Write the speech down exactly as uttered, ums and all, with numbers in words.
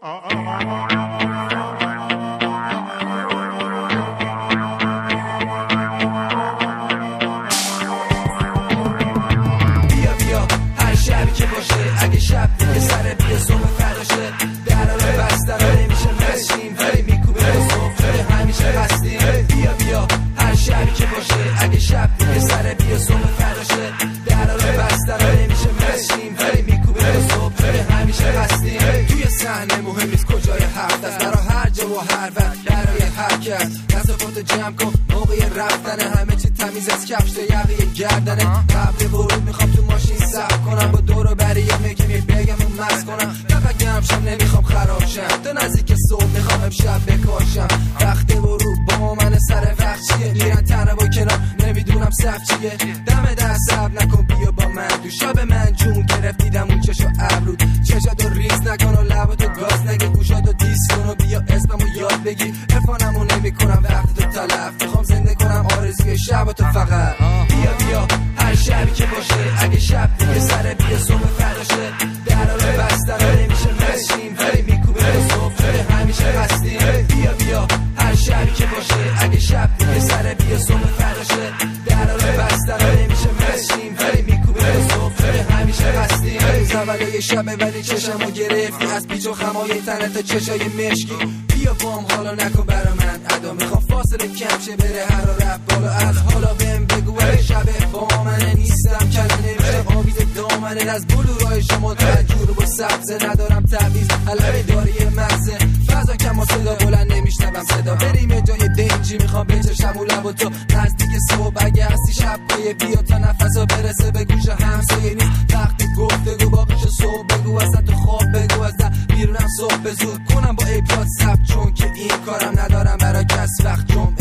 بیا بیا هر شبی که باشه، اگه شب دیگه سر بیا صبح فراشه، درا رو بستن نمیشه مشیم ولی میکوبه به صبح همیشه هستیم. بیا بیا هر شبی که باشه، اگه شب دیگه سر بیا صبح فراشه، درا رو بستن نمیشه مشیم ولی میکوبه به صبح همیشه هستیم. توی صحنه مهم نیست کجای هفت است، برای هر جا و هر وقت برای هر کس کسافات جمع کن موقع رفتن، همه چی تمیز از کفش تا یقه گردنه. قبل ورود میخوام تو ماشین صبر کنم، با دور و بریه میگم یه بگم و مست کنم، فقط گرم شم نمیخوام خراب شم، تا نزدیک صبح میخوام امشب بکاشم. وقت ورود با من سر وقت چیه، میرن تنه با کنار نمیدونم صف چیه، دم دست صبر نکن بیا با من تو شب من جون گرفت دیدم اون چشو ابرود، چشاتو ریز نکن و لباتو گاز نگه، گوشاتو دیس کن و بیا اسممو یاد بگی، عرفانمو نمیکنم وقت تو تلف، میخوام زنده کنم آرزوی شباتو فقط. بیا بیا هر شبی که باشه، اگه شب دیگه سر بیا صبح فراشه، درا رو بستن نمیشه مشیم ولی میکوبه به صبح همیشه هستیم. بیا بیا هر شبی که باشه، اگه شب دیگه سر بیا صبح فراشه، درا رو بستن نمیشه مشیم ولی میکوبه به صبح همیشه هستیم. زولای شبه ولی چشمو گرفتی از پیچ و خمای تنه تا چشای مشکی، بیا بام حالا نکن برا من ادا، میخوام فاصله کم شه بره هر رفت بالا، از حالا بهم بگو ولی شبه با منه نیستم کله نمیشه آویز دامنه، از بلورای شما تا جور با سبزه ندارم تعویز علمه داری مغزه، فضا کم و صدا بلند نمیشنوم صدا، بریم یه جای دنجی میخوام بچشم و لب و تو نزدیک صبح، اگه هستی شب پایه بیا تا نفسا برسه به گوش همسایه نیست وقتی گفتگو باقیش صبح بگو، اصلا تو خواب بگو از در بیرونم صبح زود کنم با ایپاد سب، چون که این کارم ندارم برای کس وقت جمعه